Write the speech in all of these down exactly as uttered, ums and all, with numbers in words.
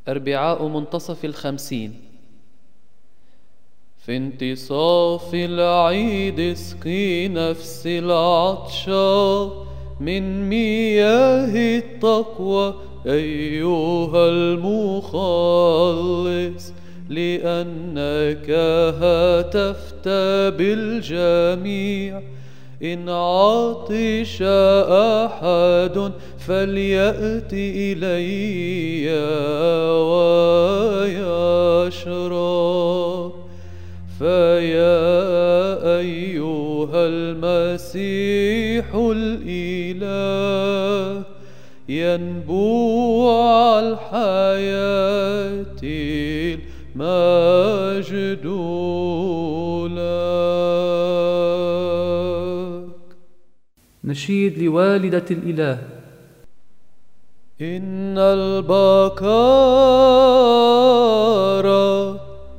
أربعاء منتصف الخمسين. في انتصاف العيد اسقي نفس العطشة من مياه التقوى أيها المخلص، لأنك هتفت بالجميع. إن عطش أحد فليأت إلي ويشرب، فيا أيها المسيح الإله ينبوع الحياة المجد لك. نشيد لوالدة الإله. إن البكارة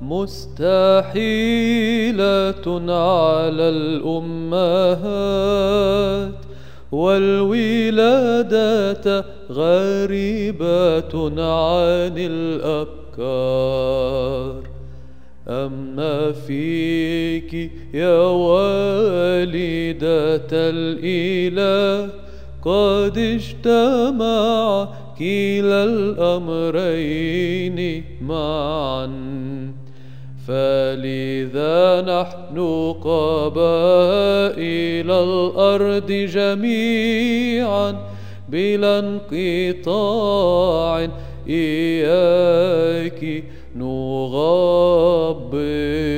مستحيلة على الأمهات، والولادة غريبة عن الأبكار. أما فيك يا والدة الإله قد اجتمع كلا الأمرين معا، فلذا نحن قبائل الأرض جميعا بلا انقطاع إياك نغبر.